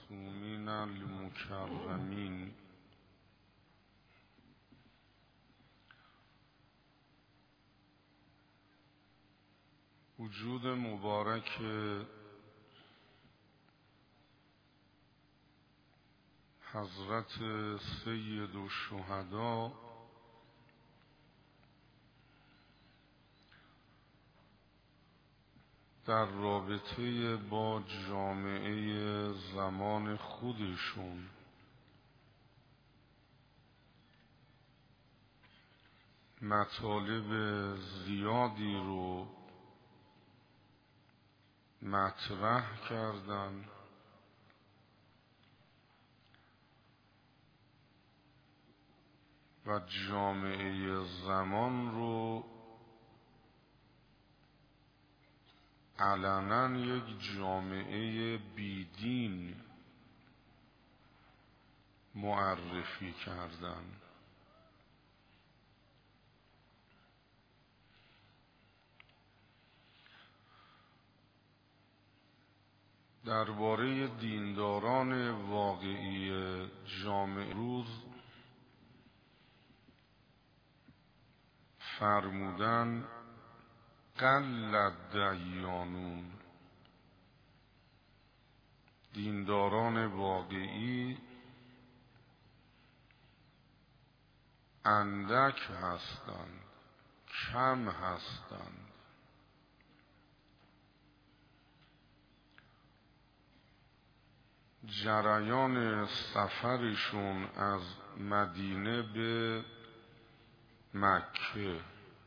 المعصومین المکرمین. وجود مبارک حضرت سید الشهدا در رابطه با جامعه زمان خودشون مطالب زیادی رو مطرح کردن و جامعه زمان رو علنا یک جامعه بیدین معرفی کردن. درباره دینداران واقعی جامعه روز فرمودن قل الدیانون، دینداران واقعی اندک هستند، کم هستند. جریان سفرشون از مدینه به مکه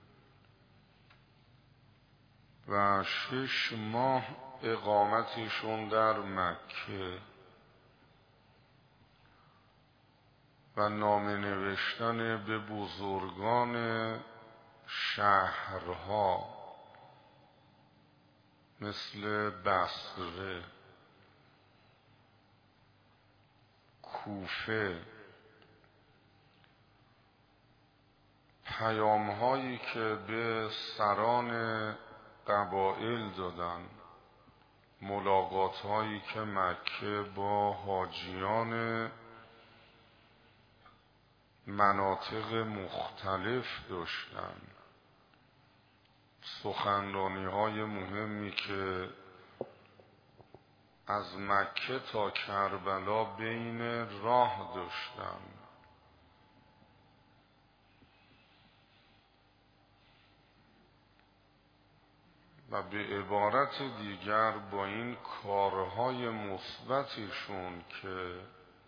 و 6 ماه اقامتشون در مکه و نامه نوشتن به بزرگان شهرها مثل بصره، کوفه، پیام‌هایی که به سران قبایل دادن، ملاقات‌هایی که مکه با حاجیان مناطق مختلف داشتن، سخنرانی‌های مهمی که از مکه تا کربلا بین راه داشتن و به عبارت دیگر با این کارهای مثبتشون که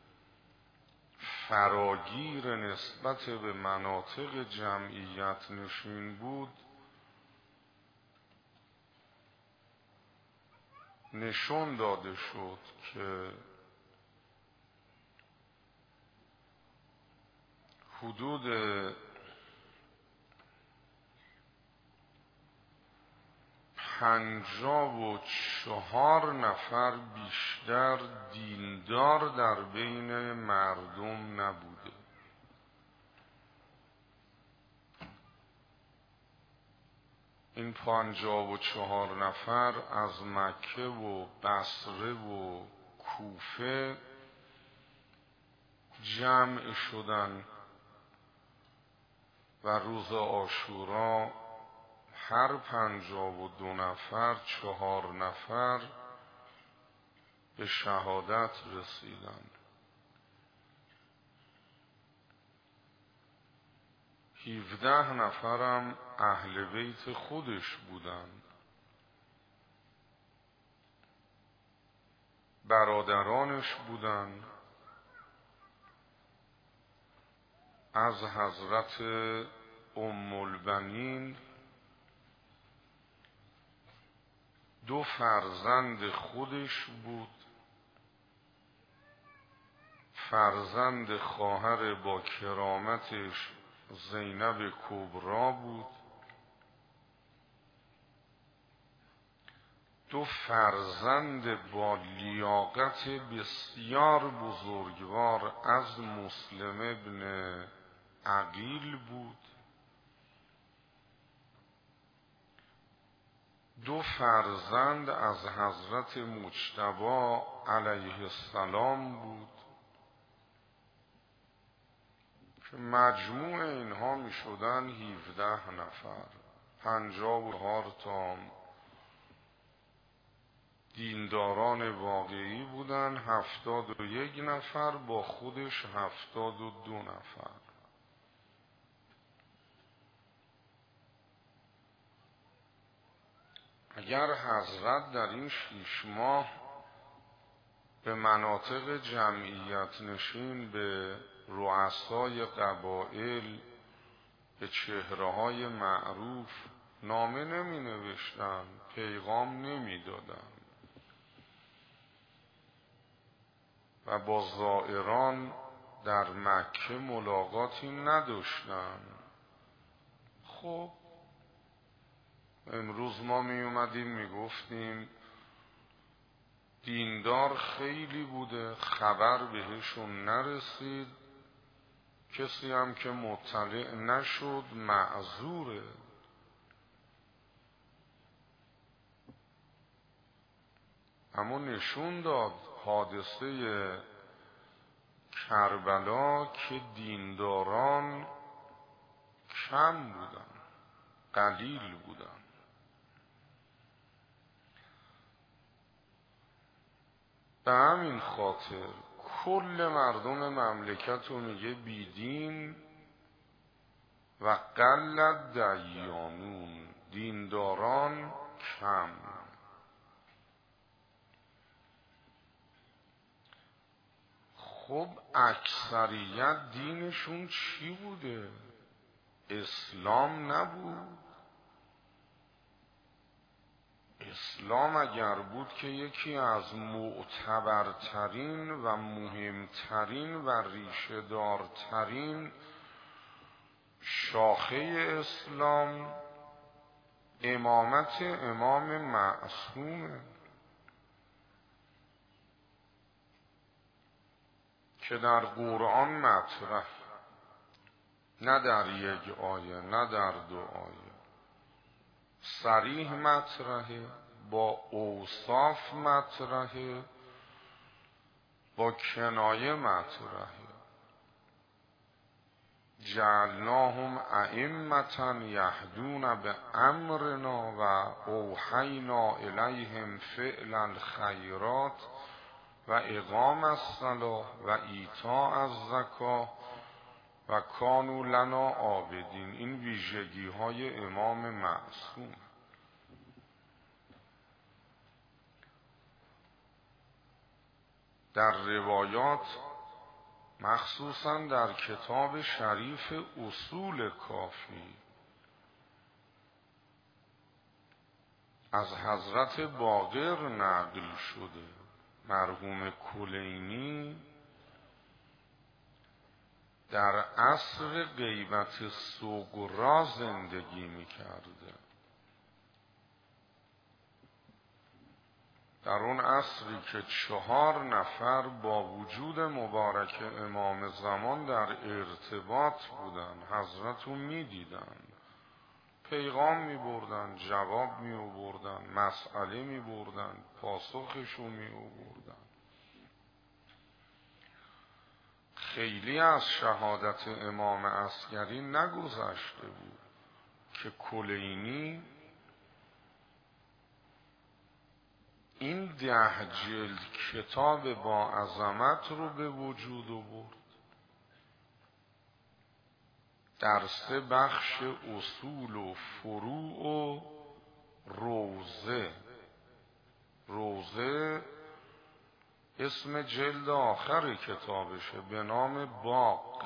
فراگیر نسبت به مناطق جمعیت نشین بود، نشون داده شد که حدود 54 نفر بیشتر دیندار در بین مردم نبوده. این 54 نفر از مکه و بصره و کوفه جمع شدن و روز عاشورا هر 52 نفر 4 نفر به شهادت رسیدن. 17 نفرم اهل بیت خودش بودن، برادرانش بودن، از حضرت ام البنین 2 فرزند خودش بود، فرزند خواهر با کرامتش زینب کبرا بود، 2 فرزند با لیاقت بسیار بزرگوار از مسلم ابن عقیل بود، دو فرزند از حضرت مجتبی علیه السلام بود که مجموع اینها می شدن 17 نفر. 54 تا دینداران واقعی بودن، 71 نفر با خودش 72 نفر. اگر حضرت در این 6 ماه به مناطق جمعیت نشین، به رؤسای قبایل، به چهره‌های معروف نامه نمی نوشتن، پیغام نمی دادن و با زائران در مکه ملاقاتی نداشتن، خب امروز ما می اومدیم می گفتیم دیندار خیلی بوده، خبر بهشون نرسید، کسی هم که مطلع نشد معذوره. اما نشون داد حادثه کربلا که دینداران کم بودن، قلیل بودن. به همین خاطر کل مردم مملکت رو میگه بیدین و قلت دیانون، دینداران کم. خب اکثریت دینشون چی بوده؟ اسلام نبود. اسلام اگر بود که یکی از معتبرترین و مهمترین و ریشه‌دارترین شاخه اسلام امامت امام معصومه که در قرآن مطرح، نه در یک آیه نه در 2 آیه، صریح مطرحه، با اوصاف مطرحه، با کنایه مطرحه. جعلناهم ائمة یهدون بامرنا و اوحینا الیهم فعل الخیرات و اقام الصلاة و ایتاء الزکاة و کانوا لنا عابدین. این ویژگی های امام معصوم. در روایات مخصوصا در کتاب شریف اصول کافی از حضرت باقر نقل شده، مرحوم کلینی در عصر غیبت صغری زندگی می‌کرده. در اون عصری که 4 نفر با وجود مبارک امام زمان در ارتباط بودن، حضرت رو می‌دیدن، پیغام می‌بردن، جواب می‌آوردن، مسئله می‌بردن، پاسخش رو می‌آوردن. خیلی از شهادت امام عسکری نگذشته بود که کلینی این 10 جلد کتاب با عظمت رو به وجود آورد. در 3 بخش اصول و فروع و روضه. روضه اسم جلد آخر کتابشه به نام باغ.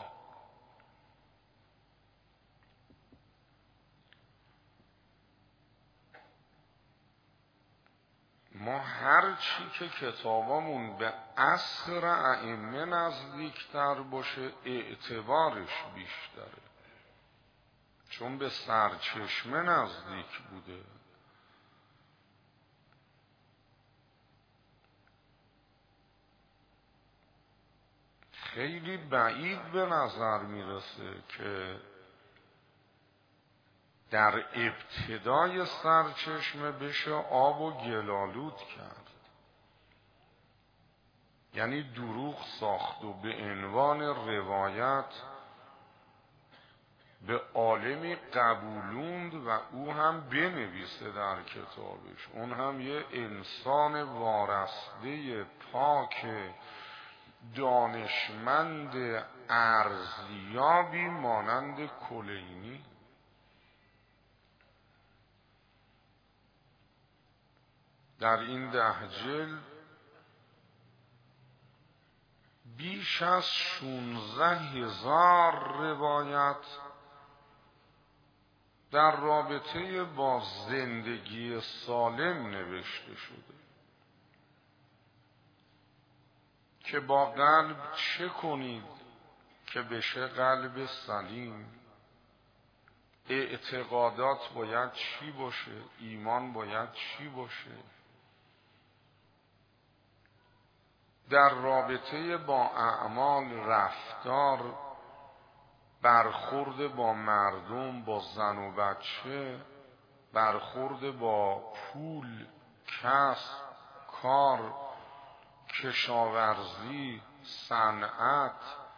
ما هر چی که کتابامون به عصر ائمه نزدیکتر باشه اعتبارش بیشتره، چون به سرچشمه نزدیک بوده. خیلی بعید به نظر میرسه که در ابتدای سرچشمه بشه آب و گلالود کرد، یعنی دروغ ساخت و به عنوان روایت به عالمی قبولوند و او هم بنویسه در کتابش. اون هم یه انسان وارسته پاک دانشمند ارزیابی مانند کلینی. در این 10 جلد بیش از 16,000 روایت در رابطه با زندگی سالم نوشته شده که با قلب چه کنید که بشه قلب سلیم، اعتقادات باید چی باشه، ایمان باید چی باشه، در رابطه با اعمال، رفتار، برخورد با مردم، با زن و بچه، برخورد با پول، کسب، کار، کشاورزی، صنعت،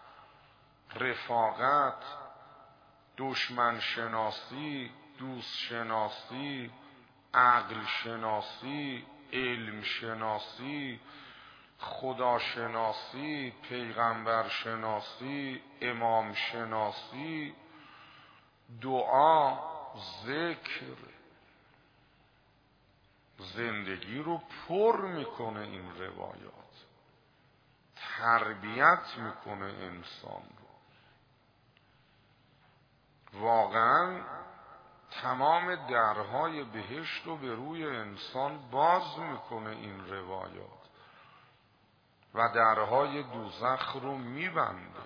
رفاقت، دشمن شناسی، دوست شناسی، عقل شناسی، علم شناسی، خدا شناسی، پیغمبر شناسی، امام شناسی، دعا، ذکر، زندگی رو پر میکنه این روایات، تربیت میکنه انسان رو. واقعا تمام درهای بهشت رو به روی انسان باز میکنه این روایات و درهای دوزخ رو میبنده.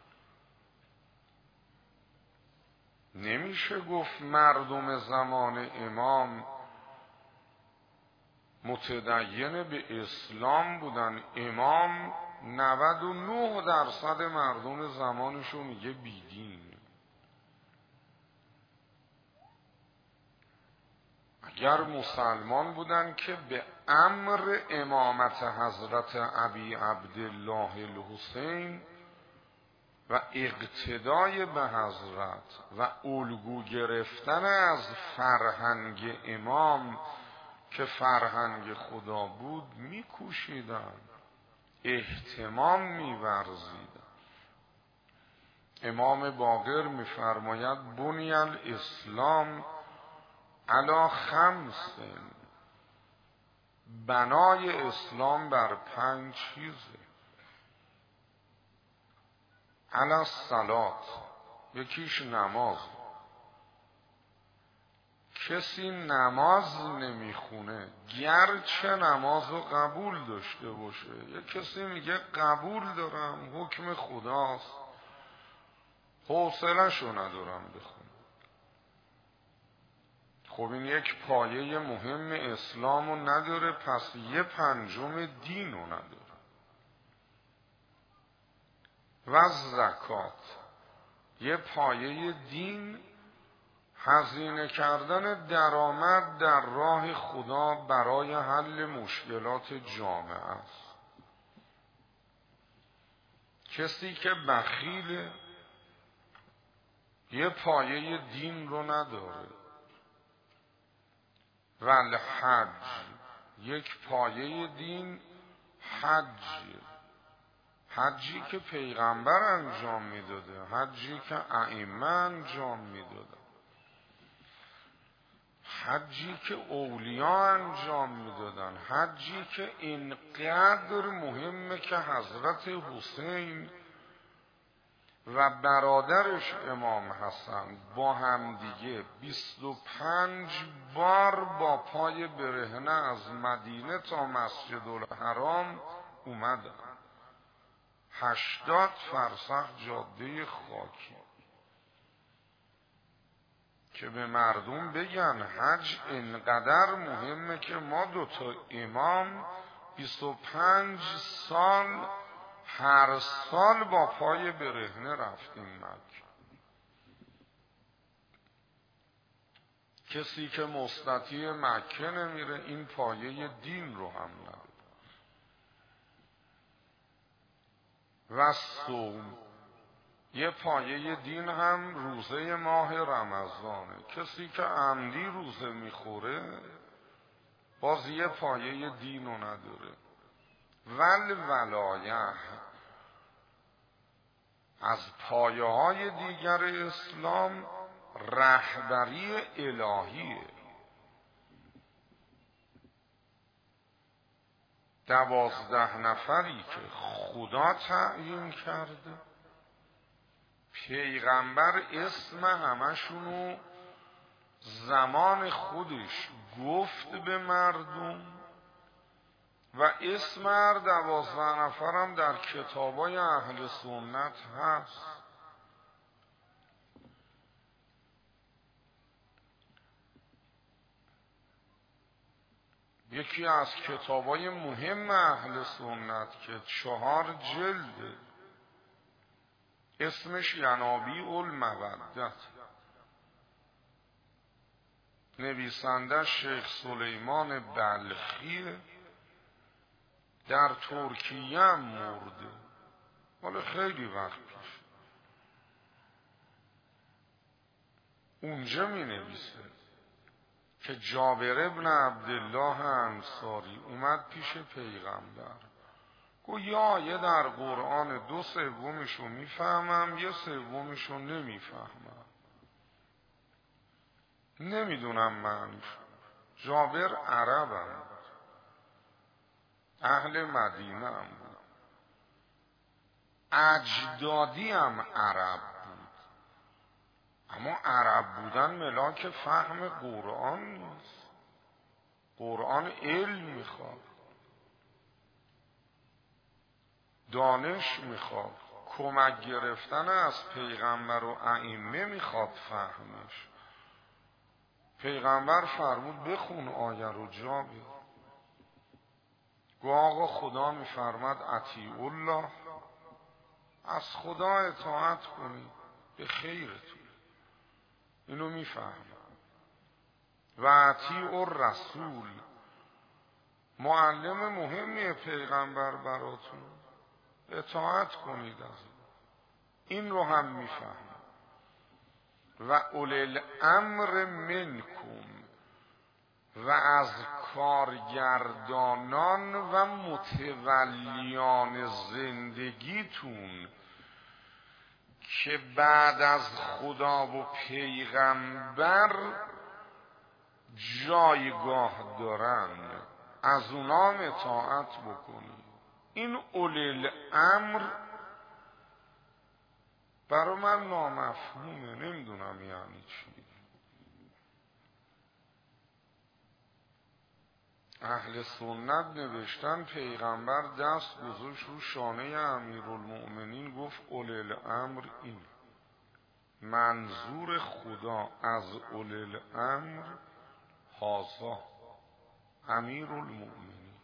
نمیشه گفت مردم زمان امام متدین به اسلام بودن. امام 99% مردم زمانشو میگه بیدین. اگر مسلمان بودن که به امر امامت حضرت ابی عبدالله الحسین و اقتدای به حضرت و الگو گرفتن از فرهنگ امام که فرهنگ خدا بود میکوشیدن، اهتمام میورزیدن. امام باقر میفرماید بنی الاسلام علی 5، بنای اسلام بر 5 چیزه. علی الصلات، یکیش نماز. کسی نماز نمیخونه گرچه نمازو قبول داشته باشه، یه کسی میگه قبول دارم، حکم خداست، حوصله‌شو ندارم بخونم. خب این یک پایه مهم اسلامو نداره، پس 1/5 دینو نداره. و زکات، یه پایه دین هزینه کردن درآمد در راه خدا برای حل مشکلات جامعه است. کسی که بخیل یه پایه دین رو نداره. و الحج، یک پایه دین حج، حجی که پیغمبر انجام میداده، حجی که ائمه انجام میداده، حجی که اولیاء انجام میدادن، حجی که اینقدر مهمه که حضرت حسین و برادرش امام حسن با همدیگه 25 بار با پای برهنه از مدینه تا مسجد الحرام اومدن. 80 فرسخ جاده خاکی که به مردم بگن حج اینقدر مهمه که ما 2 امام 25 سال هر سال با پای برهنه رفتیم مکه. کسی که مستطیع مکه نمیره این پایه دین رو هم نداره. و صوم، یه پایه دین هم روزه ماه رمضانه. کسی که عمدی روزه میخوره باز یه پایه دین رو نداره. ولایه از پایه های دیگر اسلام رهبری الهیه. 12 نفری که خدا تعیین کرده، پیغمبر اسم همشونو زمان خودش گفت به مردم و اسم هر 12 نفرم در کتابای اهل سنت هست. یکی از کتابای مهم اهل سنت که 4 جلده اسمش ینابیع المودت، نویسنده شیخ سلیمان بلخیه، در ترکیه هم مرده، حالا خیلی وقت پیش. اونجا می نویسه که جابر ابن عبدالله انصاری اومد پیش پیغمبر، گفت یه آیه در قرآن 2/3 میفهمم، 1/3 نمیفهمم، نمیدونم معنیش. جابر عربم، اهل مدینه هم بود، اجدادی هم عرب بود، اما عرب بودن ملاک فهم قرآن نیست. قرآن علم میخواد، دانش میخواد، کمک گرفتن از پیغمبر و ائمه میخواد فهمش. پیغمبر فرمود بخون آیه رو جابر. گو آقا خدا میفرماد اطیعوا الله، از خدا اطاعت کنید به خیرتون، اینو میفهم. و اطیعوا الرسول، معلم مهمی پیغمبر براتون، اطاعت کنید از این رو هم میفهم. و اولی الامر منکم، و از کارگردانان و متولیان زندگیتون که بعد از خدا و پیغمبر جایگاه دارن، از اونام اطاعت بکنید. این اولی الامر برای من نامفهومه، نمیدونم یعنی چی. اهل سنت نوشتن پیغمبر دست گذاشت رو شانه امیرالمؤمنین، گفت اولی الامر این. منظور خدا از اولی الامر هذا امیرالمؤمنین.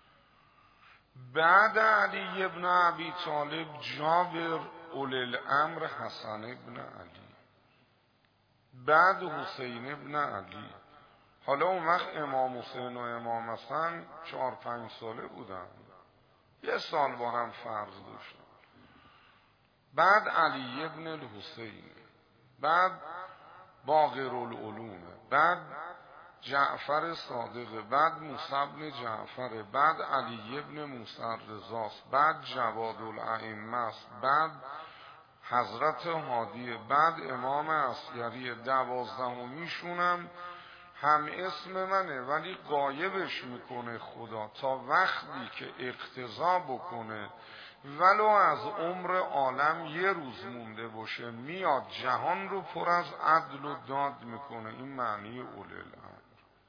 بعد علی ابن ابی طالب جابر، اولی الامر حسن ابن علی، بعد حسین ابن علی. حالا اون وقت امام حسین و امام حسن 4-5 ساله بودن، 1 سال با هم فرض داشتن. بعد علی ابن الحسین، بعد باقر العلوم، بعد جعفر صادق، بعد موسی بن جعفر، بعد علی ابن موسی رضاست، بعد جواد الائمه، بعد حضرت هادی، بعد امام عسکری. 12میشونم هم اسم منه ولی غایبش میکنه خدا تا وقتی که اقتضا بکنه ولو از عمر عالم 1 روز مونده باشه، میاد جهان رو پر از عدل و داد میکنه. این معنی اولی الامر.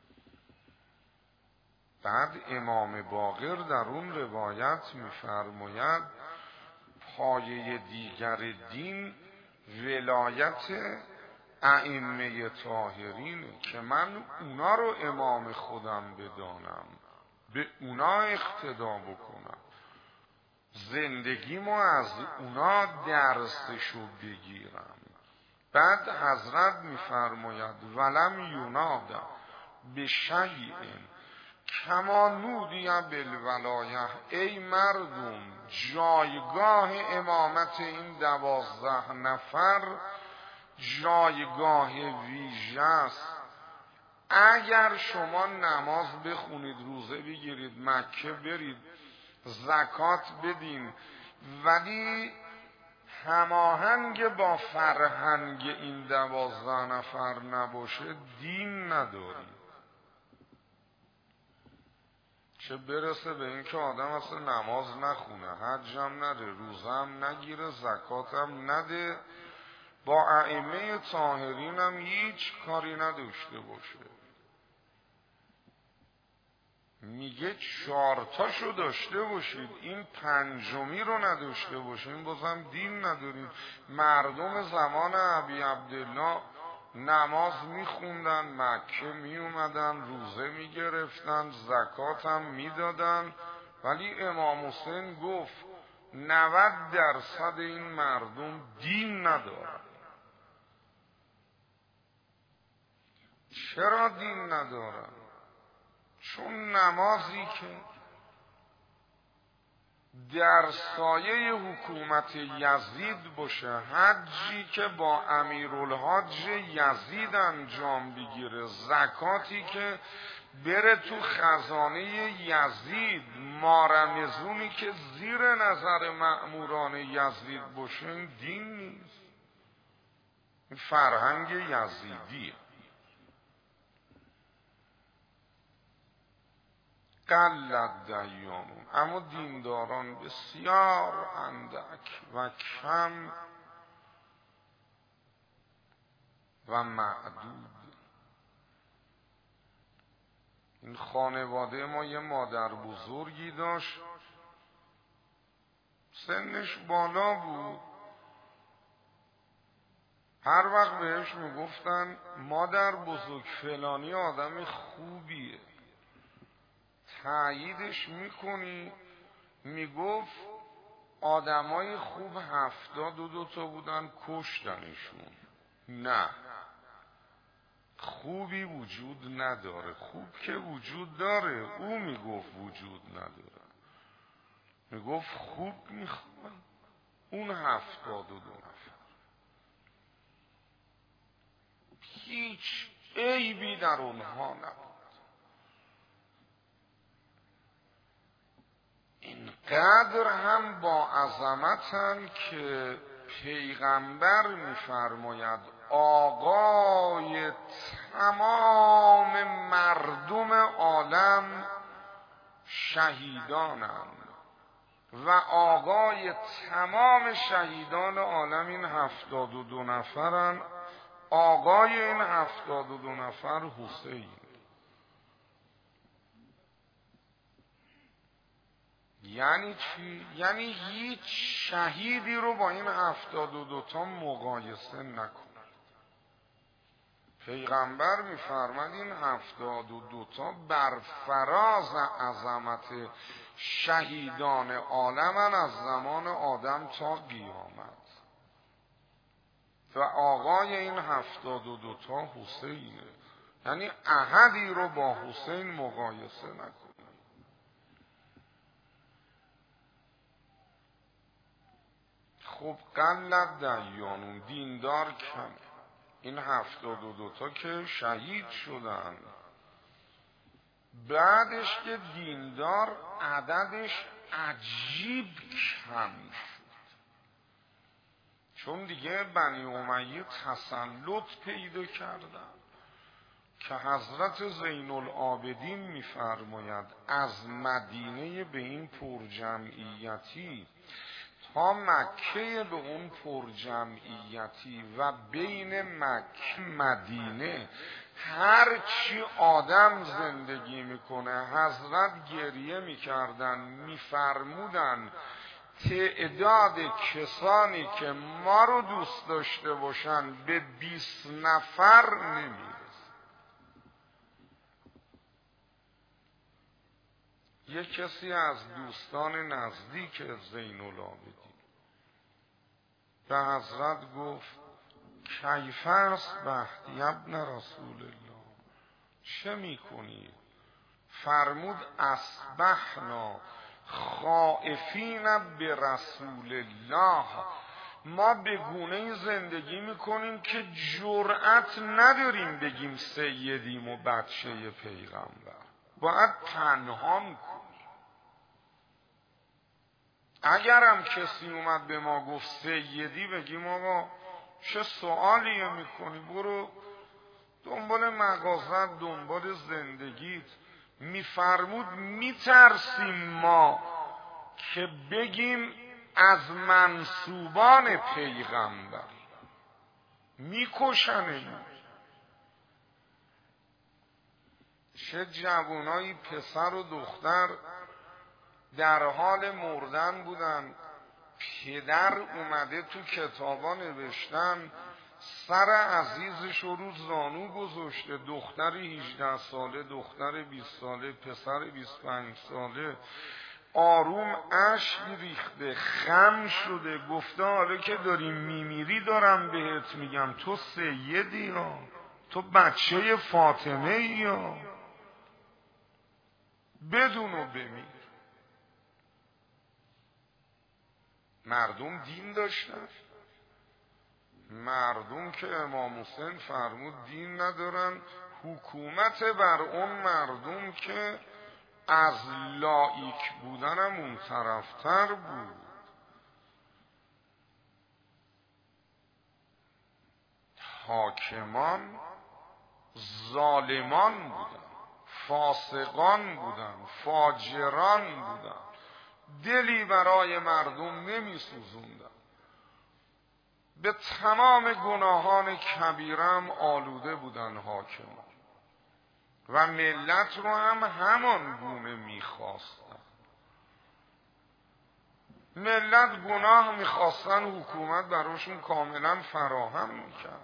بعد امام باقر در اون روایت میفرماید پایه دیگر دین ولایت ائمه طاهرینه که من اونا رو امام خودم بدانم، به اونا اقتدا بکنم، زندگیمو از اونا درسشو بگیرم. بعد حضرت میفرماید ولم یوناد به شیء کما نودی بالولایه، ای مردم جایگاه امامت این 12 نفر جایگاه ویژه است. اگر شما نماز بخونید، روزه بگیرید، مکه برید، زکات بدین، ولی هماهنگ با فرهنگ این 12 نفر نباشه، دین ندارید. چه برسه به این که آدم اصلا نماز نخونه، حجم نره، روزم نگیره، زکاتم نده، با ائمه طاهرین هم هیچ کاری نداشته باشه. میگه 4 تاشو داشته باشید، این 5می رو نداشته باشید، بازم دین ندارید. مردم زمان ابی عبدالله نماز میخوندن، مکه میومدن، روزه میگرفتن، زکات هم میدادن، ولی امام حسین گفت 90% این مردم دین ندارن. چرا دین ندارن؟ چون نمازی که در سایه حکومت یزید باشه، حجی که با امیرالحاج یزید انجام بگیره، زکاتی که بره تو خزانه یزید، مارمزونی که زیر نظر مأموران یزید باشه، این دین نیست، این فرهنگ یزیدیه. قلت دیانون، اما دینداران بسیار اندک و کم و معدود. این خانواده ما یه مادر بزرگی داشت، سنش بالا بود، هر وقت بهش میگفتن مادر بزرگ فلانی آدم خوبیه، تأییدش میکنی؟ میگفت آدمای خوب 72 تا بودن، کشتنشون. نه، خوبی وجود نداره. خوب که وجود داره، او میگفت وجود نداره. میگفت خوب میخوان اون 72 نفر، هیچ عیبی در اونها نبود. اینقدر هم با عظمتن که پیغمبر میفرماید آقای تمام مردم عالم شهیدانند و آقای تمام شهیدان عالم این 72 نفرن. آقای این 72 نفر حسین. یعنی چی؟ یعنی هیچ شهیدی رو با این 72 تا مقایسه نکنید. پیغمبر میفرماد این 72 تا بر فراز عظمت شهیدان عالمن از زمان آدم تا قیامت، و آقای این 72 تا حسینه. یعنی احدی رو با حسین مقایسه نکنید. خب قلت دیانون، دیندار کمه. این 72 تا که شهید شدن، بعدش که دیندار عددش عجیب کم شد، چون دیگه بنی امیه تسلط پیدا کردن که حضرت زین العابدین میفرماید از مدینه به این پرجمعیتی تا مکه به اون پرجمعیتی و بین مکه مدینه هر چی آدم زندگی میکنه، حضرت گریه میکردن، میفرمودن تعداد کسانی که ما رو دوست داشته باشن به 20 نفر نمیرسه. یک کسی از دوستان نزدیک زین العابدین به حضرت گفت کیف اصبحت ابن رسول الله، چه میکنی؟ فرمود اصبحنا خائفین به رسول الله، ما به گونه‌ای زندگی میکنیم که جرأت نداریم بگیم سیدیم و بچه پیغمبر، باید پنهان کنیم. اگرم کسی اومد به ما گفت سیدی، بگیم آقا چه سوالیه میکنی، برو دنبال مغازت، دنبال زندگیت. میفرمود میترسیم ما که بگیم از منسوبان پیغمبر، میکشنیم. چه جوانایی پسر و دختر در حال مردن بودن، پدر اومده تو کتابا نوشتن سر عزیزش رو زانو گذاشته، دختر 18 ساله، دختر 20 ساله، پسر 25 ساله، آروم اشک ریخته، خم شده، گفته حالا که داری میمیری دارم بهت میگم تو سیدی ها، تو بچه فاطمه ای ها، بدونو بمیر. مردم دین داشتن، مردم که امام حسین فرمود دین ندارن، حکومت بر اون مردم که از لایک بودنم اون طرفتر بود. حاکمان ظالمان بودن، فاسقان بودن، فاجران بودن، دلی برای مردم نمی سوزوندن، به تمام گناهان کبیرم آلوده بودن حاکمان و ملت رو هم همان گونه میخواستن. ملت گناه میخواستن، حکومت براشون کاملا فراهم میکرد.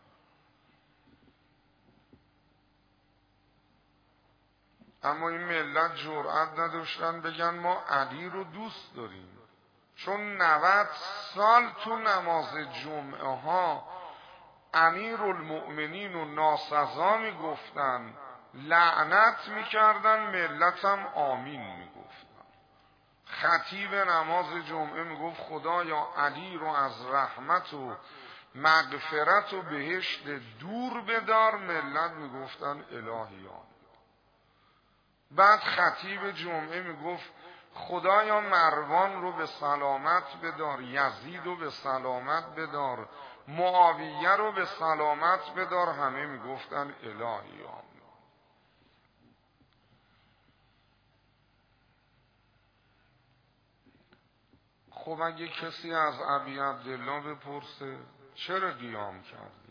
اما این ملت جرأت نداشتن بگن ما علی رو دوست داریم، چون 90 سال تو نماز جمعه ها امیرالمؤمنین و ناسزا میگفتن، لعنت میکردن، ملتم آمین میگفتن. خطیب نماز جمعه میگفت خدایا علی رو از رحمت و مغفرت و بهشت دور بدار، ملت میگفتن الهیان. بعد خطیب جمعه میگفت خدایا مروان رو به سلامت بدار، یزید رو به سلامت بدار، معاویه رو به سلامت بدار، همه میگفتن الهیان. خب اگه کسی از ابی عبدالله بپرسه چرا قیام کردی؟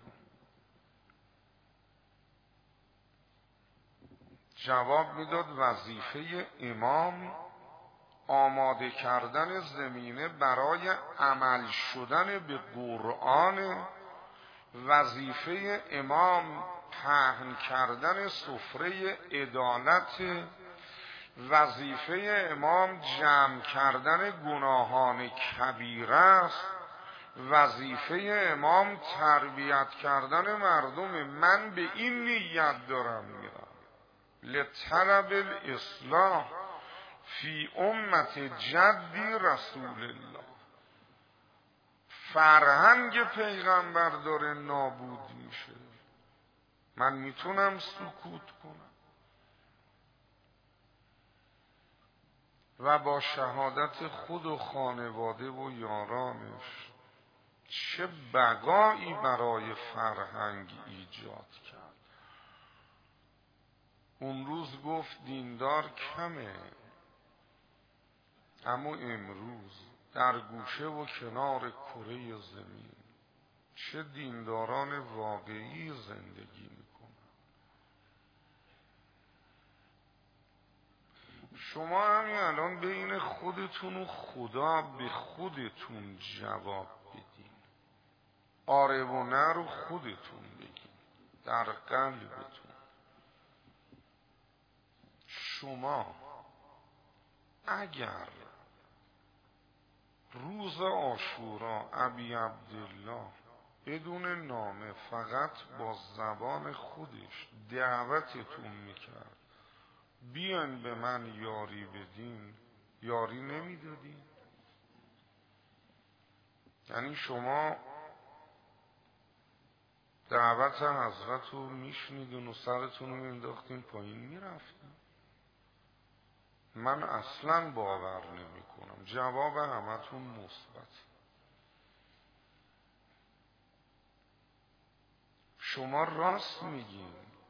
جواب میداد وظیفه امام آماده کردن زمینه برای عمل شدن به قرآن، وظیفه امام پهن کردن سفره عدالت، وظیفه امام جمع کردن گناهان کبیره است، وظیفه امام تربیت کردن مردم. من به این نیت دارم میرم لطلب الاصلاح فی امت جدی رسول الله. فرهنگ پیغمبر داره نابود میشه، من میتونم سکوت کنم و با شهادت خود و خانواده و یارانش چه بقایی برای فرهنگ ایجاد کرد. اون روز گفت دیندار کمه، اما امروز در گوشه و کنار کره زمین چه دینداران واقعی زندگی میکنن. شما همین الان بین خودتون و خدا به خودتون جواب بدین، آره و نه رو خودتون بگین در قلبتون. شما اگر روز عاشورا ابی عبدالله بدون نامه فقط با زبان خودش دعوتتون میکرد بیان به من یاری بدین، یاری نمیدادین؟ یعنی شما دعوت حضرت رو میشنیدون و سرتون رو مینداختین پایین میرفتین؟ من اصلا باور نمی کنم. جواب همتون مثبت. شما راست میگین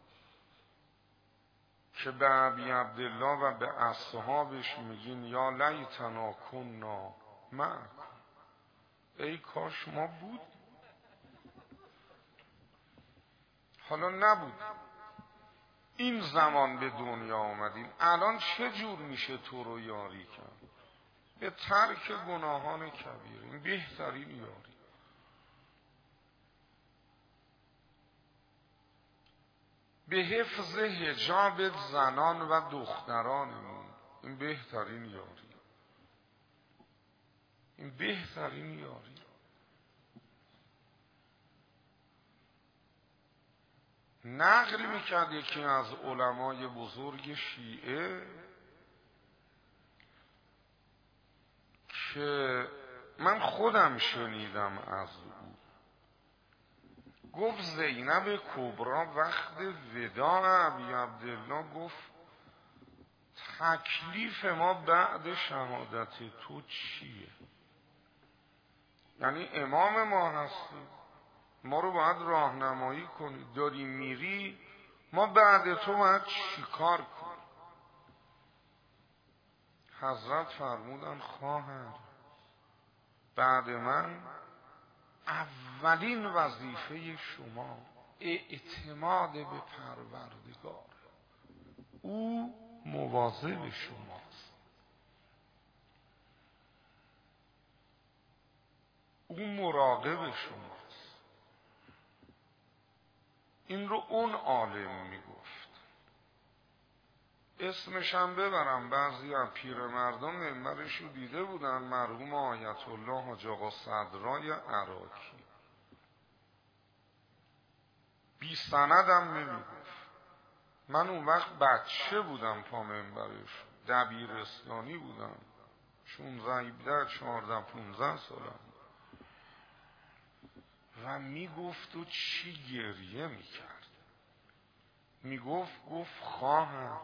که به ابی عبدالله و به اصحابش میگین یا لیتنا کنا معکم، ای کاش ما بود. حالا نبود، این زمان به دنیا آمدیم، الان چه جور میشه تو رو یاری کرد؟ به ترک گناهان کبیر، این بهترین یاری. به حفظ حجاب زنان و دخترانمون، این بهترین یاری، این بهترین یاری. نقل میکرد یکی از علمای بزرگ شیعه که من خودم شنیدم از او، گفت زینب کبرا وقت وداع ابی عبدالله گفت تکلیف ما بعد شهادت تو چیه؟ یعنی امام ما هستی، ما رو باید راهنمایی کنی، داری میری، ما بعد تو باید چیکار کنی؟ حضرت فرمودن خواهر بعد من اولین وظیفه شما اعتماد به پروردگار، او مواظب شماست، او مراقب شماست. این رو اون عالم میگفت. اسمشم ببرم، بعضی از پیرمردم منبرش رو دیده بودن، مرحوم آیت الله حاج آقا صدرای عراقی، بی سندم نمیگفت. من اون وقت بچه بودم، پا منبرش دبیرستانی بودم، 16 17 14 15 سالم، و میگفت و چی گریه میکرد. گفت خواهم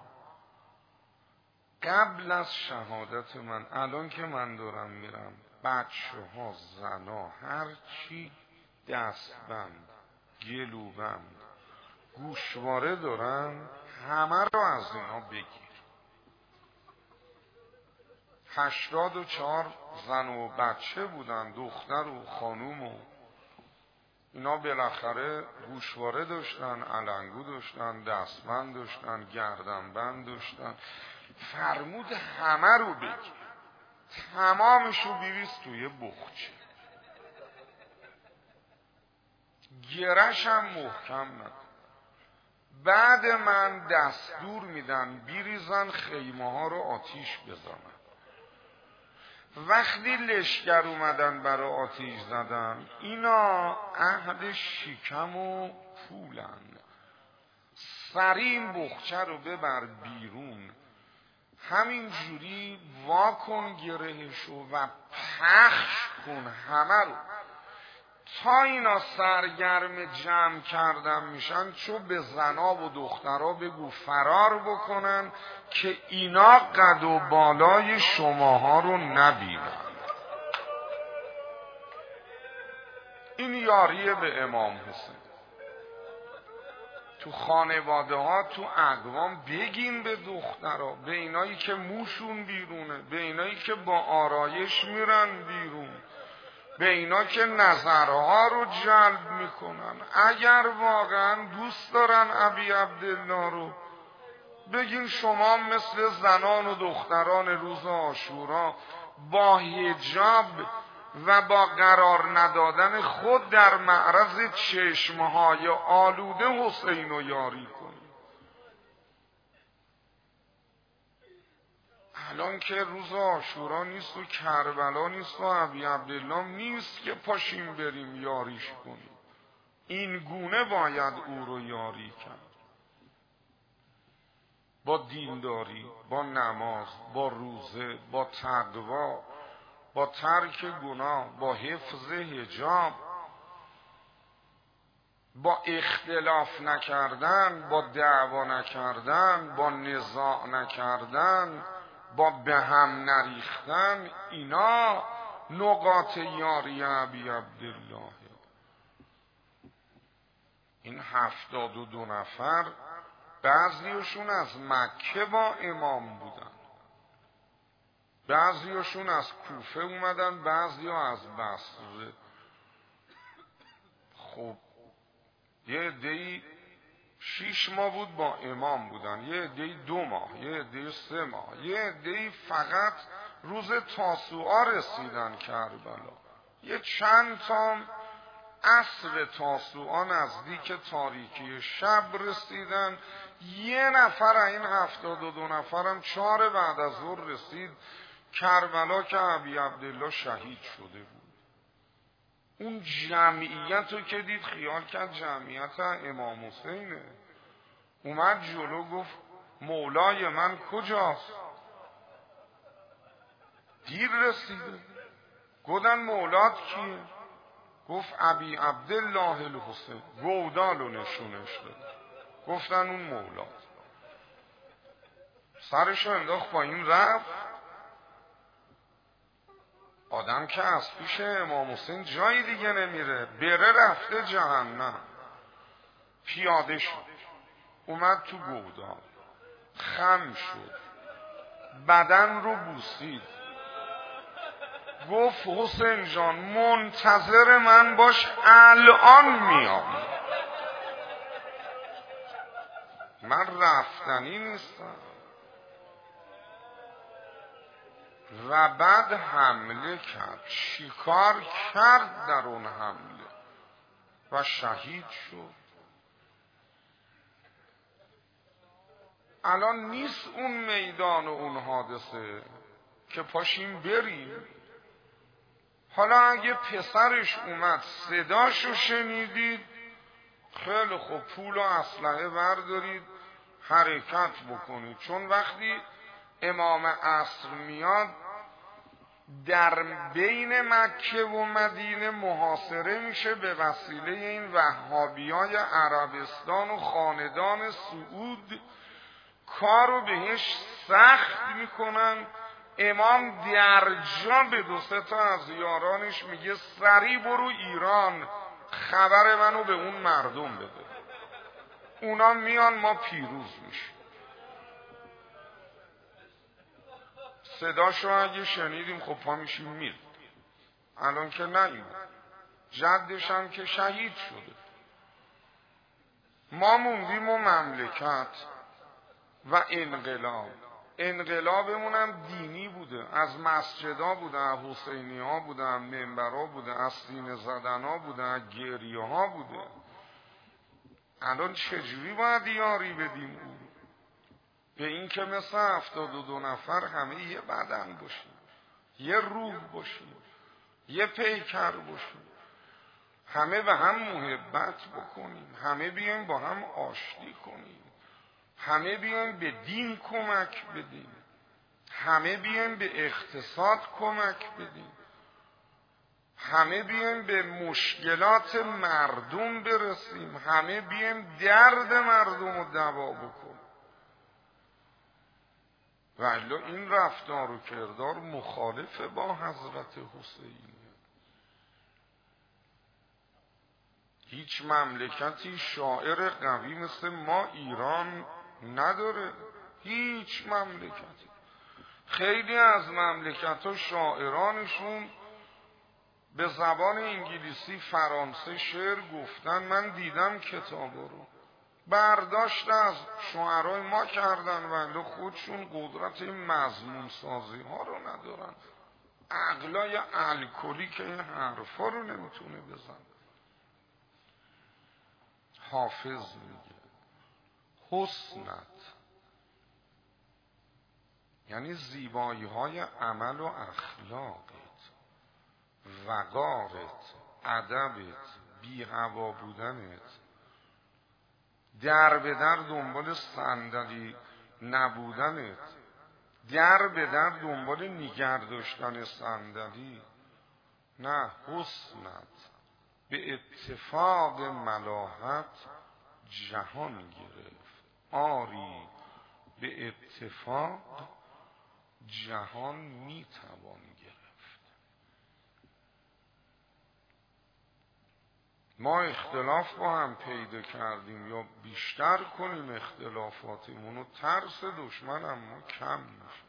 قبل از شهادت من، الان که من دارم میرم، بچه ها، زنا، هر چی دستبند، گلوبند، گوشواره دارن، همه رو از اینا بگیر. 84 زن و بچه بودن، دختر و خانوم، و اینا بالاخره گوشواره داشتن، علنگو داشتن، دستبند داشتن، گردنبند داشتن. فرمود همه رو بگیر، تمامشو بریز توی بخچه، گرش هم محکم نکن. بعد من دستور میدن بریزن خیمه ها رو آتیش بزنن. وقتی لشکر اومدن برای آتیش زدن، اینا اهل شکم و پولن، سریع این بخچه رو ببر بیرون، همین جوری واکن گرهشو و پخش کن همه رو، تا اینا سرگرم جمع کردن میشن، چو به زنا و دخترها بگو فرار بکنن که اینا قد و بالای شماها رو نبینن. این یاریه به امام حسین. تو خانواده ها، تو اقوام بگین به دخترها، به اینایی که موشون بیرونه، به اینایی که با آرایش میرن بیرون، به اینا که نظرها رو جلب میکنن، اگر واقعا دوست دارن ابی عبدالله رو، بگین شما مثل زنان و دختران روز عاشورا با حجاب و با قرار ندادن خود در معرض چشمهای آلوده حسین رو یاری کنید. الان که روز عاشورا نیست و کربلا نیست و ابی عبدالله نیست که پاشیم بریم یاریش کنیم. این گونه باید او رو یاری کرد، با دینداری، با نماز، با روزه، با تقوا، با ترک گناه، با حفظ حجاب، با اختلاف نکردن، با دعوا نکردن، با نزاع نکردن، با به هم نریختن. اینا نقاط یاری ابی عبدالله. این 72 نفر بعضیشون از مکه با امام بودن، بعضیشون از کوفه اومدن، بعضیا از بصره. خب یه عده‌ای 6 ماه بود با امام بودن، یه عده‌ای 2 ماه، یه عده‌ای 3 ماه، یه عده‌ای فقط روز تاسوعا رسیدن کربلا، یه چند تا عصر تاسوعا نزدیک تاریکی شب رسیدن. یه نفر این 72 نفرم 4 بعد از ظهر رسید کربلا که ابی عبدالله شهید شده بود. اون جمعیت رو که دید خیال کرد جمعیت امام حسینه. اومد جلو گفت مولای من کجاست؟ دیر رسیده. گفتن مولات کیه؟ گفت ابی عبدالله الحسین. گودال رو نشونش داد. گفتن اون مولات. سرشو انداخت با این رفت. آدم که از پیش امام حسین جایی دیگه نمیره، بره رفته جهنم. پیاده شد اومد تو گودال، خم شد، بدن رو بوسید، گفت حسین جان منتظر من باش الان میام، من رفتنی نیستم. و بعد حمله کرد. چیکار کرد در اون حمله؟ و شهید شد. الان نیست اون میدان و اون حادثه که پاشیم بریم. حالا اگه پسرش اومد صداشو شنیدید، خیلی خوب پول و اسلحه بردارید حرکت بکنید، چون وقتی امام عصر میاد در بین مکه و مدینه محاصره میشه به وسیله این وهابیای عربستان و خاندان سعود. کارو بهش سخت میکنن. امام درجا به 2-3 تا از یارانش میگه سریع برو ایران خبر منو به اون مردم بده، اونا میان ما پیروز میشیم. صداشو اگه شنیدیم خب پا میشیم میریم. الان که نیومد، جدش هم که شهید شده. ما موندیم و مملکت و انقلابمون هم دینی بوده، از مسجدا بوده، از حسینی ها بوده، از منبرها بوده، از سینه زدن ها بوده، از گریه ها بوده. الان چجوری باید یاری بدیم او به این که مثل 72 نفر همه یه بدن باشیم، یه روح باشیم، یه پیکر باشیم، همه به هم محبت بکنیم، همه بیایم با هم آشتی کنیم، همه بیایم به دین کمک بدیم، همه بیایم به اقتصاد کمک بدیم، همه بیایم به مشکلات مردم برسیم، همه بیایم درد مردم رو دوا بکنیم. ولی این رفتار و کردار مخالف با حضرت حسین. هیچ مملکتی شاعر قوی مثل ما ایران نداره، هیچ مملکتی. خیلی از مملکت‌ها شاعرانشون به زبان انگلیسی، فرانسه شعر گفتن. من دیدم کتابا رو، برداشت از شعرهای ما کردن ولی خودشون قدرت مضمون سازی ها رو ندارن. عقلای الکلی که این حرفا رو نمیتونه بزن. حافظ میگه حسنت یعنی زیبایی های عمل و اخلاقت، وقارت، ادبت، بی هوا بودنت، در به در دنبال صندلی نبودنت، در به در دنبال نگه داشتن صندلی، نه، حسنت به اتفاق ملاحت جهان گرفت. آری به اتفاق جهان میتوان گرفت. ما اختلاف با هم پیدا کردیم یا بیشتر کنیم اختلافاتمون و ترس دشمن هم کم میشه.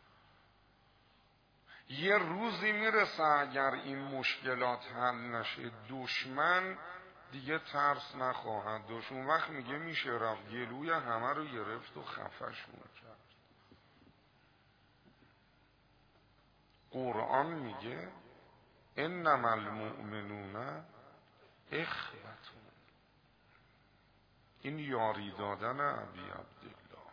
یه روزی میرسه اگر این مشکلات حل نشه دشمن دیگه ترس نخواهد داشت. اون وقت میشه رفت گلوی همه رو گرفت و خفشون کرد. قرآن میگه انما المؤمنون اخوتون. این یاری دادن ابی عبدالله،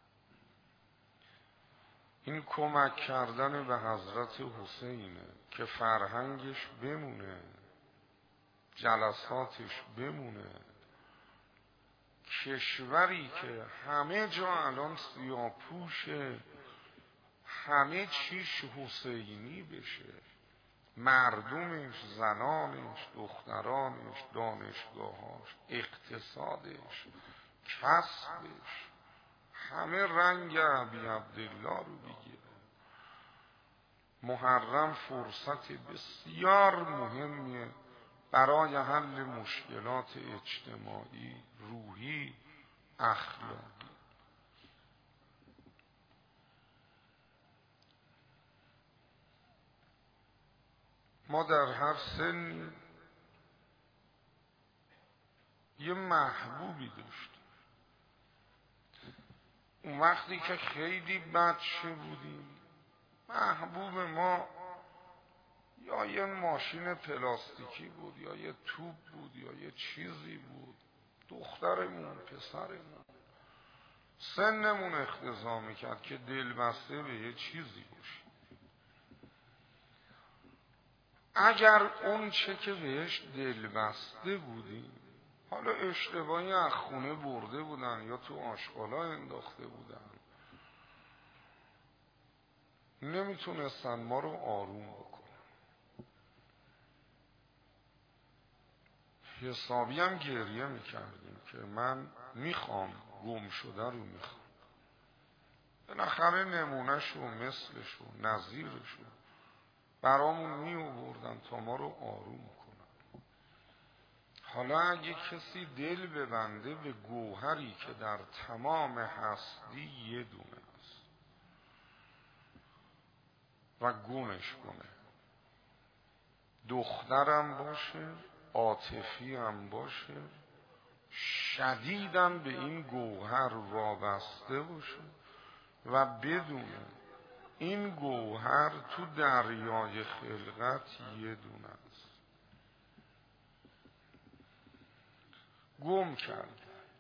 این کمک کردن به حضرت حسینه که فرهنگش بمونه، جلساتش بمونه. کشوری که همه جا الان سیاه‌پوشه، همه چیش حسینی بشه، مردمش، زنانش، دخترانش، دانشگاهاش، اقتصادش، کسبش، همه رنگ ابی عبدالله رو بگیره. محرم فرصت بسیار مهمیه برای حل مشکلات اجتماعی، روحی، اخلاقی. ما در هر سن یه محبوبی داشتیم. اون وقتی که خیلی بچه بودیم محبوب ما یا یه ماشین پلاستیکی بود یا یه توپ بود یا یه چیزی بود، دخترمون، پسرمون. سنمون اقتضا میکرد که دلبسته به یه چیزی باشیم. اگر اون چه که بهش دلبسته بودیم، حالا اشتباهی از خونه برده بودن یا تو آشغالا انداخته بودن، نمیتونستن ما رو آروم بکنن. حسابی هم گریه میکردیم که من میخوام گم شده رو میخوام. بالاخره نمونهشو، مثلشو، نظیرشو برامون میآوردن تا ما رو آروم کنن. حالا اگه کسی دل ببنده به گوهری که در تمام هستی یه دونه است و گمش کنه، دخترم باشه، عاطفی هم باشه، شدیداً به این گوهر وابسته باشه و بدونه این گوهر تو دریای خلقت یه دونه است. گم کرد.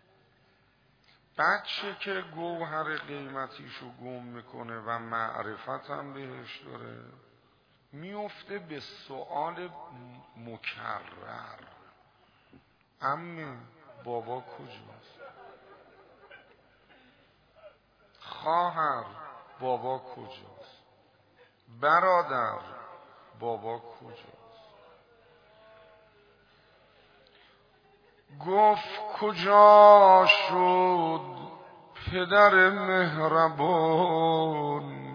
بچه که گوهر قیمتیشو گم میکنه و معرفت هم بهش داره، میفته به سؤال مکرر: عمه بابا کجاست؟ خواهر بابا کجاست؟ برادر بابا کجاست؟ گفت کجا شد پدر مهربان،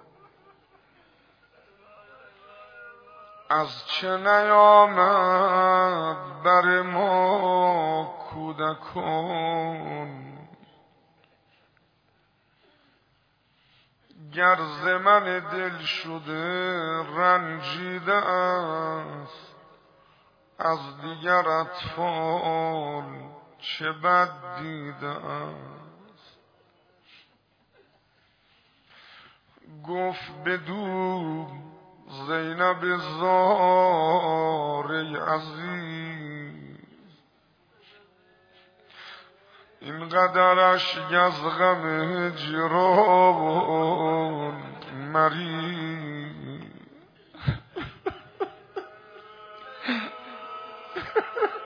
از چه نیامد بر ما کودکان. گر ز من دل شده رنجیده است، از دیگر اطفال چه بد دیده است. گفت بدو زینب زار عزیز، اینقدرش از غم هجران مریض.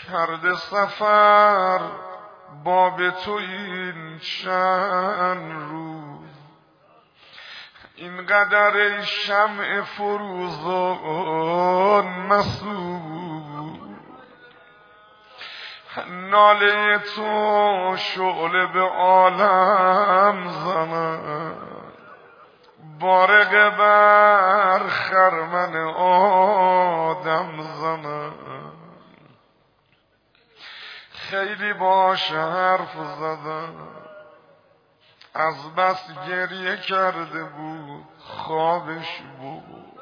کرده سفر با به تو این چند روز، اینقدر ای شمع فروزان مسود، ناله تو شعله به عالم زند، بارق بر خرمن آدم زند. خیلی باش حرف زدم، از بس گریه کرده بود خوابش بود،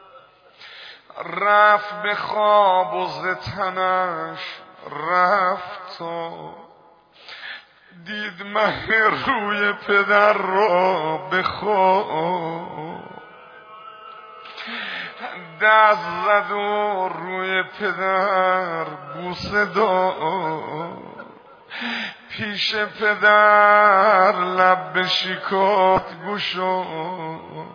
رفت به خواب و ز تنش رفت و دید مه روی پدر را به خواب، دست زد و روی پدر بوسه داد، پیش پدر لب به شکات گشاد.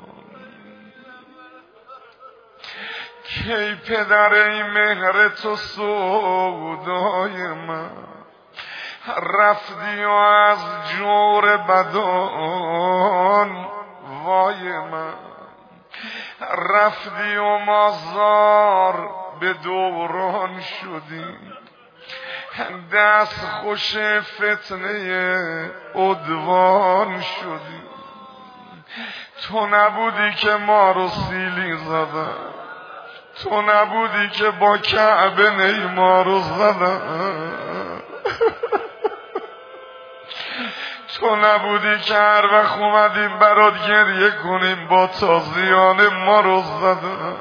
کی پدر ای مهر تو سودای من، رفتی و از جور بدان وای من، رفتی و مازار به دوران شدی، دست خوش فتنه عدوان شدی. تو نبودی که ما رو سیلی زدن، تو نبودی که با کعبه نی ما رو زدن، تو نبودی که هر وقت اومدیم برات گریه کنیم با تازیانه ما رو زدن.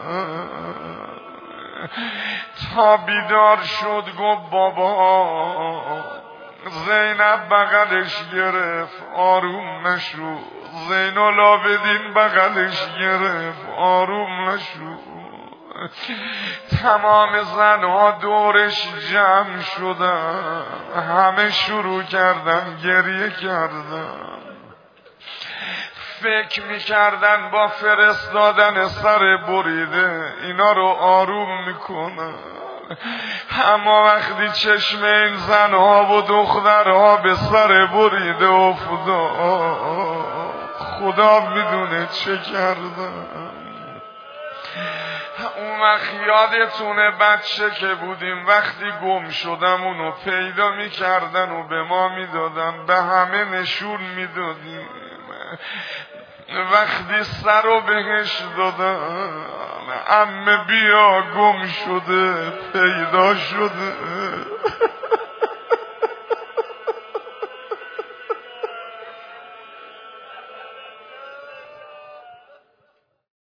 تا بیدار شد گفت بابا، زینب بغلش گرفت آروم نشو، زین العابدین بغلش گرفت آروم نشو. تمام زنها دورش جمع شدن، همه شروع کردن گریه کردن، فکر میکردن با فرستادن سر بریده اینا رو آروم میکنن، اما وقتی چشم این زنها و دخترها به سر بریده افتاد، خدا میدونه چه کردن. اون وقت یادتونه بچه که بودیم وقتی گم شدم اونو پیدا میکردن و به ما میدادن، به همه نشون میدادیم. وقتی سر رو بهش دادن، عمه بیا گم شده پیدا شده،